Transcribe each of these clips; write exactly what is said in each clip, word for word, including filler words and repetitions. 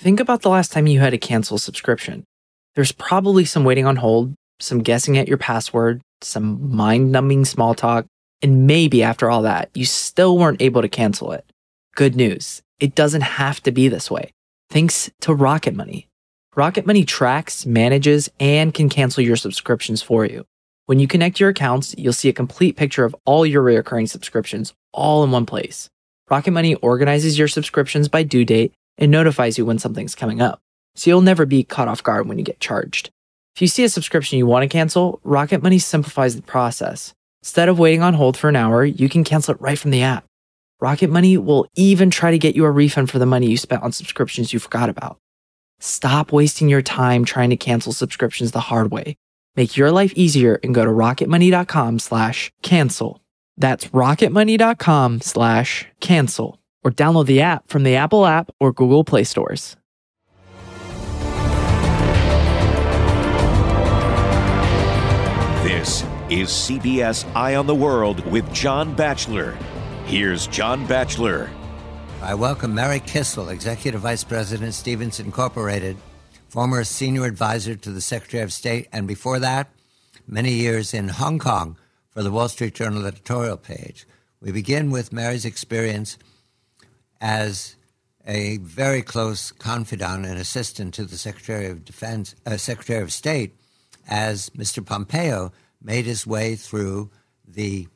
think about the last time you had to cancel a subscription. There's probably some waiting on hold, some guessing at your password, some mind-numbing small talk, and maybe after all that, you still weren't able to cancel it. Good news, it doesn't have to be this way. Thanks to Rocket Money. Rocket Money tracks, manages, and can cancel your subscriptions for you. When you connect your accounts, you'll see a complete picture of all your recurring subscriptions all in one place. Rocket Money organizes your subscriptions by due date and notifies you when something's coming up, so you'll never be caught off guard when you get charged. If you see a subscription you want to cancel, Rocket Money simplifies the process. Instead of waiting on hold for an hour, you can cancel it right from the app. Rocket Money will even try to get you a refund for the money you spent on subscriptions you forgot about. Stop wasting your time trying to cancel subscriptions the hard way. Make your life easier and go to rocketmoney.com slash cancel. That's rocketmoney.com slash cancel. Or download the app from the Apple app or Google Play stores. This is C B S Eye on the World with John Batchelor. Here's John Batchelor. I welcome Mary Kissel, Executive Vice President, Stevens Incorporated, former senior advisor to the Secretary of State, and before that, many years in Hong Kong for the Wall Street Journal editorial page. We begin with Mary's experience as a very close confidant and assistant to the Secretary of Defense, uh, Secretary of State, as Mister Pompeo made his way through the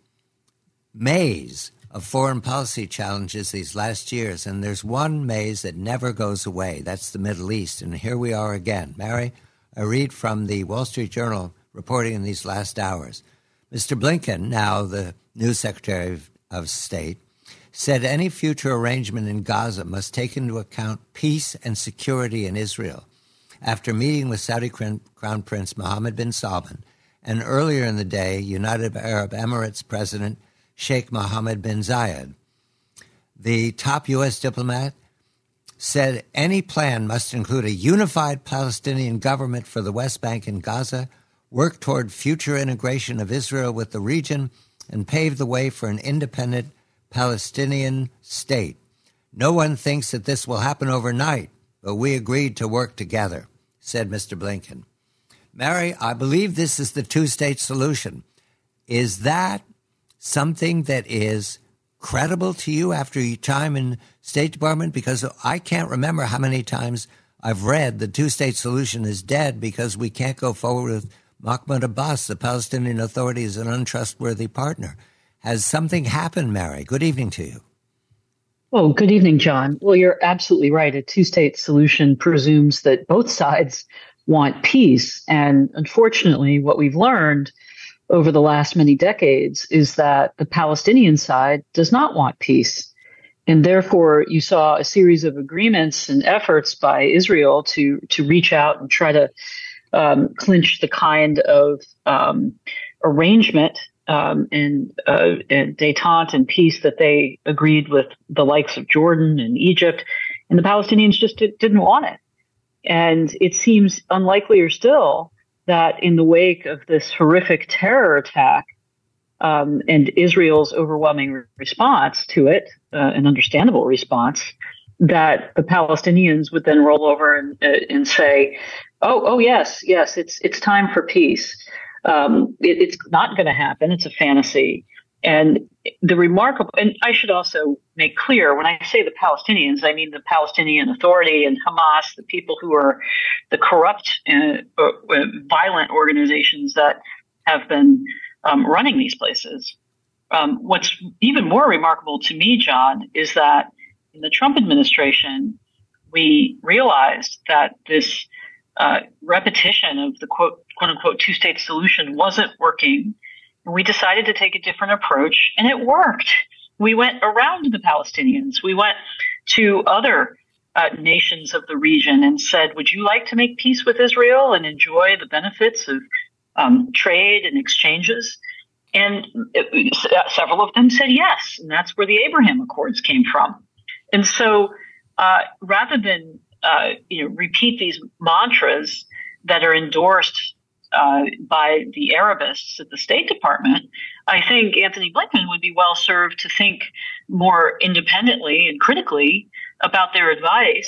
maze of foreign policy challenges these last years. And there's one maze that never goes away. That's the Middle East. And here we are again. Mary, I read from the Wall Street Journal reporting in these last hours. Mister Blinken, now the new Secretary of, of State, said any future arrangement in Gaza must take into account peace and security in Israel. After meeting with Saudi Crown Prince Mohammed bin Salman and earlier in the day, United Arab Emirates President Sheikh Mohammed bin Zayed, the top U S diplomat said any plan must include a unified Palestinian government for the West Bank and Gaza, work toward future integration of Israel with the region, and pave the way for an independent Palestinian state. No one thinks that this will happen overnight, but we agreed to work together, said Mister Blinken. Mary, I believe this is the two-state solution. Is that something that is credible to you after your time in State Department? Because I can't remember how many times I've read the two-state solution is dead because we can't go forward with Mahmoud Abbas. The Palestinian Authority is an untrustworthy partner. Has something happened, Mary? Good evening to you. Well, good evening, John. Well, you're absolutely right. A two-state solution presumes that both sides want peace. And unfortunately, what we've learned over the last many decades is that the Palestinian side does not want peace. And therefore, you saw a series of agreements and efforts by Israel to, to reach out and try to um, clinch the kind of um, arrangement Um, and, uh, and détente and peace that they agreed with the likes of Jordan and Egypt, and the Palestinians just did, didn't want it. And it seems unlikelier still that in the wake of this horrific terror attack um, and Israel's overwhelming re- response to it, uh, an understandable response, that the Palestinians would then roll over and, uh, and say, "Oh, oh yes, yes, it's it's time for peace." Um, it, it's not going to happen. It's a fantasy. And the remarkable, and I should also make clear, when I say the Palestinians, I mean the Palestinian Authority and Hamas, the people who are the corrupt, uh, uh, violent organizations that have been um, running these places. Um, what's even more remarkable to me, John, is that in the Trump administration, we realized that this uh, repetition of the quote, quote unquote, two-state solution wasn't working. And we decided to take a different approach, and it worked. We went around the Palestinians. We went to other uh, nations of the region and said, would you like to make peace with Israel and enjoy the benefits of um, trade and exchanges? And it, several of them said yes. And that's where the Abraham Accords came from. And so uh, rather than uh, you know, repeat these mantras that are endorsed uh, by the Arabists at the State Department, I think Anthony Blinken would be well served to think more independently and critically about their advice,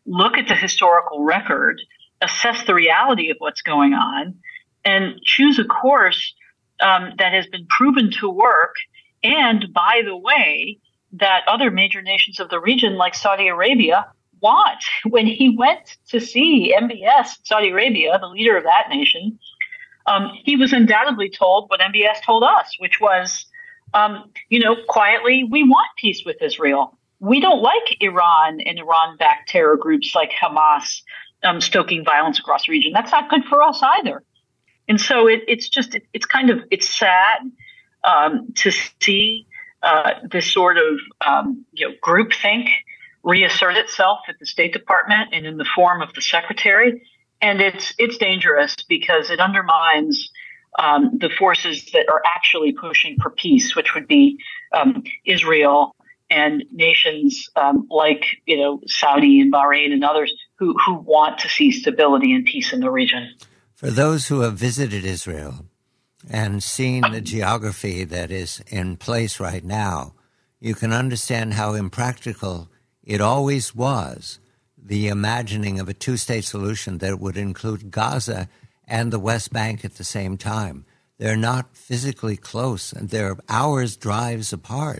look at the historical record, assess the reality of what's going on, and choose a course um, that has been proven to work. And by the way, that other major nations of the region, like Saudi Arabia, want. When he went to see M B S, Saudi Arabia, the leader of that nation, um, he was undoubtedly told what M B S told us, which was, um, you know, quietly, we want peace with Israel. We don't like Iran and Iran-backed terror groups like Hamas um, stoking violence across the region. That's not good for us either. And so it, it's just, it, it's kind of, it's sad um, to see uh, this sort of, um, you know, groupthink reassert itself at the State Department and in the form of the secretary. And it's, it's dangerous because it undermines um, the forces that are actually pushing for peace, which would be um, Israel and nations um, like, you know, Saudi and Bahrain and others who, who want to see stability and peace in the region. For those who have visited Israel and seen the geography that is in place right now, you can understand how impractical it always was, the imagining of a two-state solution that would include Gaza and the West Bank at the same time. They're not physically close, and they're hours drives apart.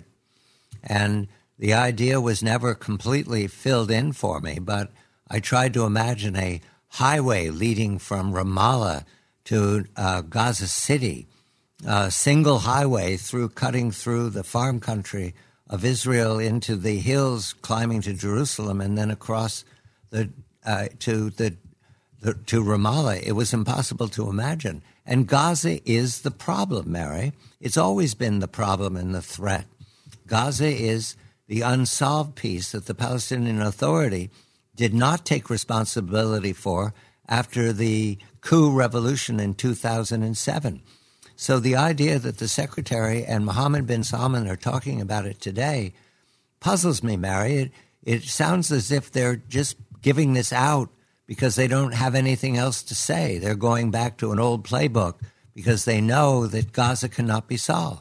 And the idea was never completely filled in for me, but I tried to imagine a highway leading from Ramallah to uh, Gaza City, a single highway through cutting through the farm country of Israel into the hills, climbing to Jerusalem, and then across the uh, to the, the to Ramallah. It was impossible to imagine. And Gaza is the problem, Mary. It's always been the problem and the threat. Gaza is the unsolved piece that the Palestinian Authority did not take responsibility for after the coup revolution in two thousand seven. So the idea that the Secretary and Mohammed bin Salman are talking about it today puzzles me, Mary. It, it sounds as if they're just giving this out because they don't have anything else to say. They're going back to an old playbook because they know that Gaza cannot be solved.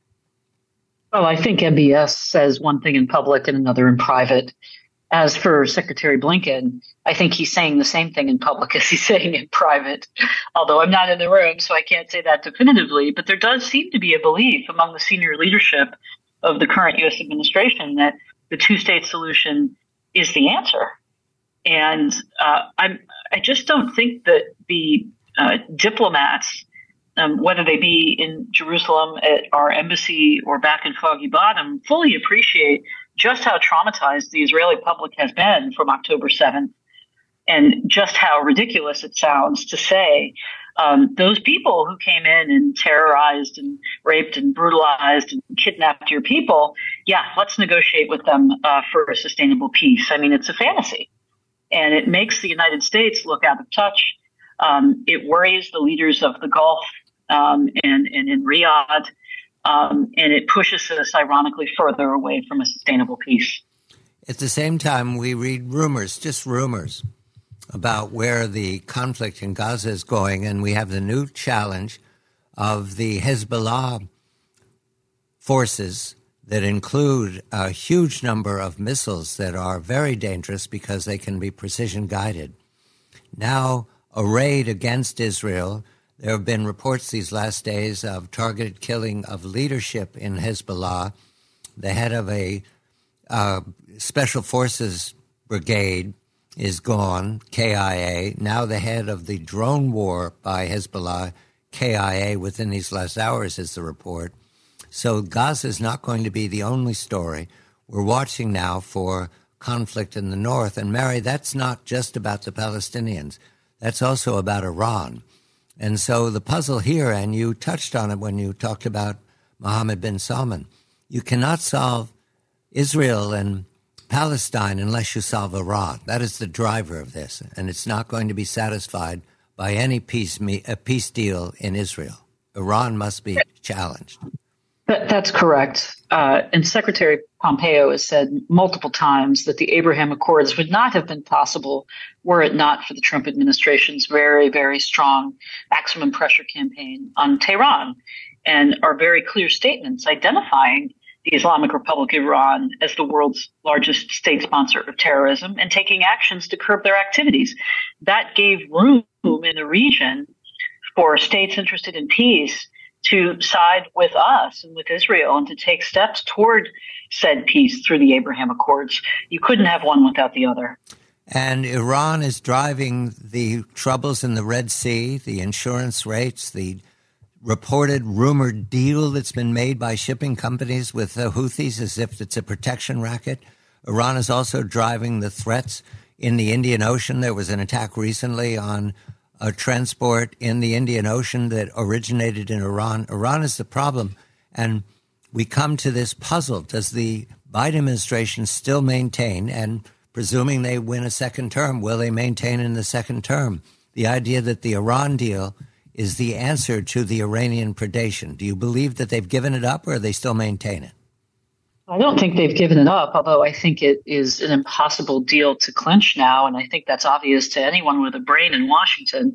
Well, I think M B S says one thing in public and another in private. As for Secretary Blinken, I think he's saying the same thing in public as he's saying in private, although I'm not in the room, so I can't say that definitively. But there does seem to be a belief among the senior leadership of the current U S administration that the two-state solution is the answer. And uh, I'm, I just don't think that the uh, diplomats, um, whether they be in Jerusalem at our embassy or back in Foggy Bottom, fully appreciate just how traumatized the Israeli public has been from October seventh, and just how ridiculous it sounds to say um, those people who came in and terrorized and raped and brutalized and kidnapped your people, yeah, let's negotiate with them uh, for a sustainable peace. I mean, it's a fantasy, and it makes the United States look out of touch. Um, it worries the leaders of the Gulf um, and, and in Riyadh. Um, and it pushes us, ironically, further away from a sustainable peace. At the same time, we read rumors, just rumors, about where the conflict in Gaza is going, and we have the new challenge of the Hezbollah forces that include a huge number of missiles that are very dangerous because they can be precision-guided. Now, a raid against Israel. There have been reports these last days of targeted killing of leadership in Hezbollah. The head of a uh, special forces brigade is gone, K I A. Now the head of the drone war by Hezbollah, K I A, within these last hours is the report. So Gaza is not going to be the only story. We're watching now for conflict in the north. And Mary, that's not just about the Palestinians. That's also about Iran. And so the puzzle here, and you touched on it when you talked about Mohammed bin Salman, you cannot solve Israel and Palestine unless you solve Iran. That is the driver of this, and it's not going to be satisfied by any peace, me, a peace deal in Israel. Iran must be challenged. That, that's correct. Uh, and Secretary Pompeo has said multiple times that the Abraham Accords would not have been possible were it not for the Trump administration's very, very strong maximum pressure campaign on Tehran, and our very clear statements identifying the Islamic Republic of Iran as the world's largest state sponsor of terrorism and taking actions to curb their activities. That gave room in the region for states interested in peace to side with us and with Israel and to take steps toward said peace through the Abraham Accords. You couldn't have one without the other. And Iran is driving the troubles in the Red Sea, the insurance rates, the reported rumored deal that's been made by shipping companies with the Houthis as if it's a protection racket. Iran is also driving the threats in the Indian Ocean. There was an attack recently on a transport in the Indian Ocean that originated in Iran. Iran is the problem. And we come to this puzzle. Does the Biden administration still maintain, and presuming they win a second term, will they maintain in the second term, the idea that the Iran deal is the answer to the Iranian predation? Do you believe that they've given it up, or they still maintain it? I don't think they've given it up, although I think it is an impossible deal to clinch now. And I think that's obvious to anyone with a brain in Washington.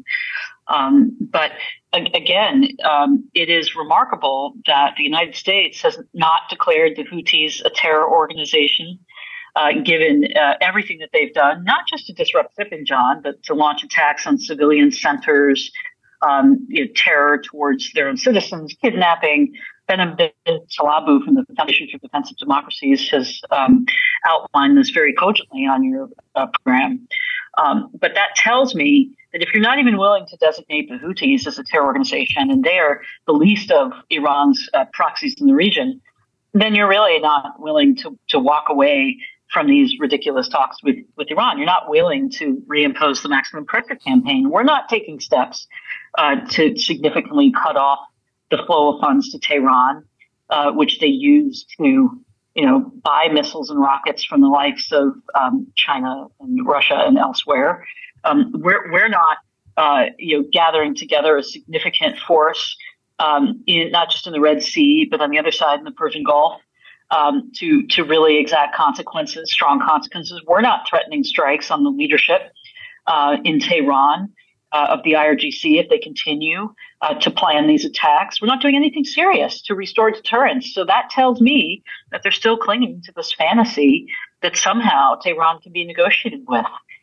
Um, but again, um, it is remarkable that the United States has not declared the Houthis a terror organization, uh, given uh, everything that they've done, not just to disrupt shipping, John, but to launch attacks on civilian centers, um, you know, terror towards their own citizens, kidnapping. Behnam bin Salabu from the Foundation for Defense of Democracies has um, outlined this very cogently on your uh, program. Um, but that tells me that if you're not even willing to designate the Houthis as a terror organization, and they are the least of Iran's uh, proxies in the region, then you're really not willing to, to walk away from these ridiculous talks with, with Iran. You're not willing to reimpose the maximum pressure campaign. We're not taking steps uh, to significantly cut off the flow of funds to Tehran, uh, which they use to, you know, buy missiles and rockets from the likes of um, China and Russia and elsewhere. Um, we're we're not, uh, you know, gathering together a significant force um, in not just in the Red Sea, but on the other side in the Persian Gulf um, to to really exact consequences, strong consequences. We're not threatening strikes on the leadership uh, in Tehran uh, of the I R G C if they continue Uh, to plan these attacks. We're not doing anything serious to restore deterrence. So that tells me that they're still clinging to this fantasy that somehow Tehran can be negotiated with.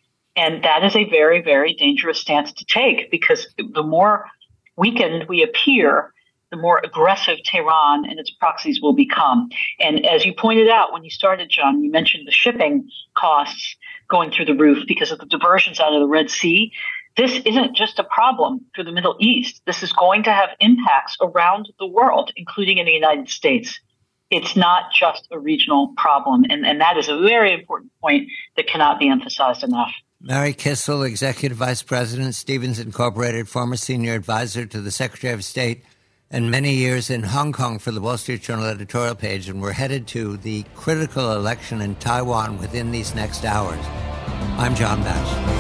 And that is a very, very dangerous stance to take, because the more weakened we appear, the more aggressive Tehran and its proxies will become. And as you pointed out when you started, John, you mentioned the shipping costs going through the roof because of the diversions out of the Red Sea. This isn't just a problem for the Middle East. This is going to have impacts around the world, including in the United States. It's not just a regional problem. And, and that is a very important point that cannot be emphasized enough. Mary Kissel, Executive Vice President, Stevens Incorporated, former senior advisor to the Secretary of State, and many years in Hong Kong for the Wall Street Journal editorial page. And we're headed to the critical election in Taiwan within these next hours. I'm John Batchelor.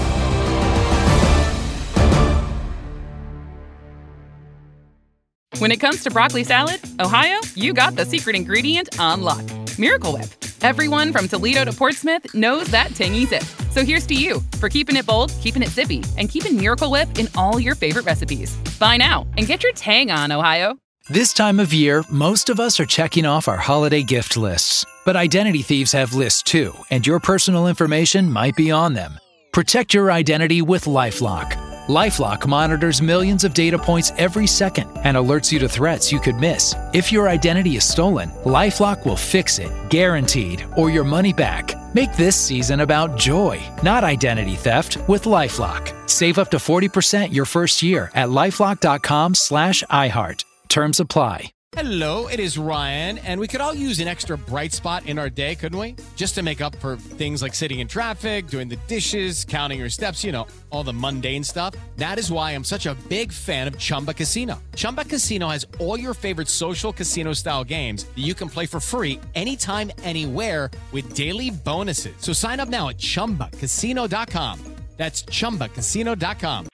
When it comes to broccoli salad, Ohio, you got the secret ingredient on lock. Miracle Whip. Everyone from Toledo to Portsmouth knows that tangy zip. So here's to you for keeping it bold, keeping it zippy, and keeping Miracle Whip in all your favorite recipes. Buy now and get your tang on, Ohio. This time of year, most of us are checking off our holiday gift lists. But identity thieves have lists too, and your personal information might be on them. Protect your identity with LifeLock. LifeLock monitors millions of data points every second and alerts you to threats you could miss. If your identity is stolen, LifeLock will fix it, guaranteed, or your money back. Make this season about joy, not identity theft, with LifeLock. Save up to forty percent your first year at LifeLock.com slash iHeart. Terms apply. Hello, it is Ryan, and we could all use an extra bright spot in our day, couldn't we? Just to make up for things like sitting in traffic, doing the dishes, counting your steps, you know, all the mundane stuff. That is why I'm such a big fan of Chumba Casino. Chumba Casino has all your favorite social casino-style games that you can play for free anytime, anywhere with daily bonuses. So sign up now at Chumba Casino dot com. That's Chumba Casino dot com.